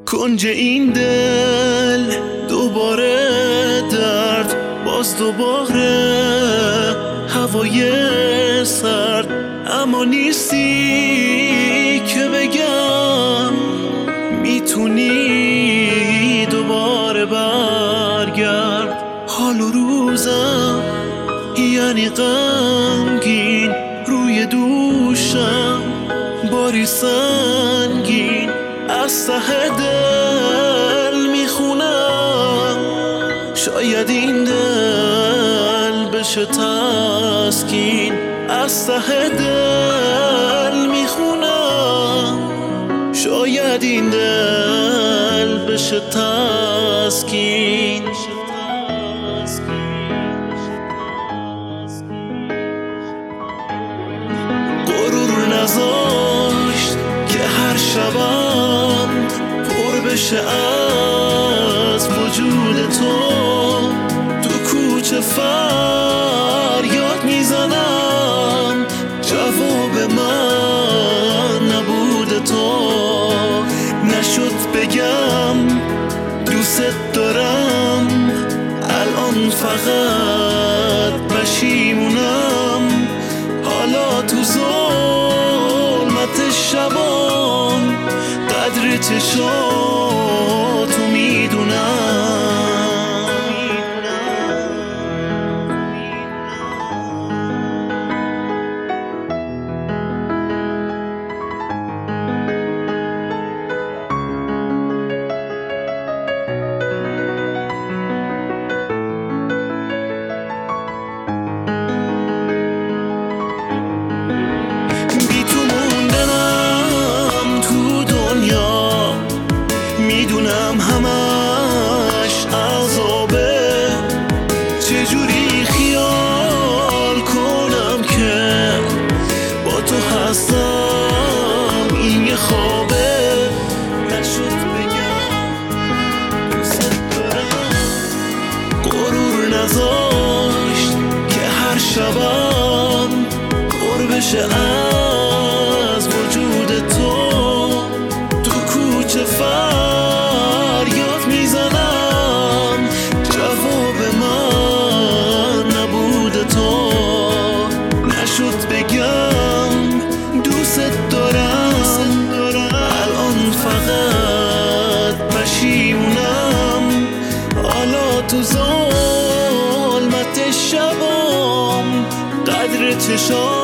کنج این دل دوباره درد، باز دوباره هوای سرد، اما نیستی که بگم میتونی دوباره برگرد. حال و روزم یعنی غمگین، روی دوشم باری سنگین، از ته دل میخونم شاید این دل بشه تسکین. از ته دل میخونم شاید این دل بشه تسکین. غرور نذاشت که هر شبم پر بشه از وجود تو، تو کوچه فریاد میزنم جواب من نبود تو. نشد بگم دوست دارم، الان فقط پشیمونم، حالا تو ظلمت شبام قدر چشاتو میدونم. میدونم همش عذابه، چجوری خیال کنم که با تو هستم این یه خوابه. نشد بگم دوست دارم، غرور نذاشت که هر شبم پر بشه از وجود تو، تو کوچه فریاد میزنم جواب من نبود تو. نشد بگم دوست دارم، الان فقط پشیمونم، حالا تو ظلمت شبام قدر چشام